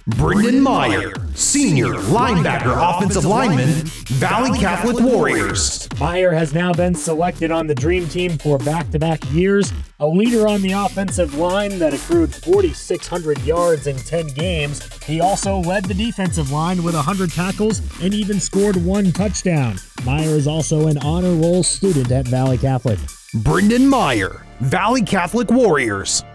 Brendan Meyer, senior linebacker offensive lineman, Valley Catholic Warriors. Meyer has now been selected on the Dream Team for back-to-back years, a leader on the offensive line that accrued 4,600 yards in 10 games. He also led the defensive line with 100 tackles and even scored 1 touchdown. Meyer is also an honor roll student at Valley Catholic. Brendan Meyer, Valley Catholic Warriors.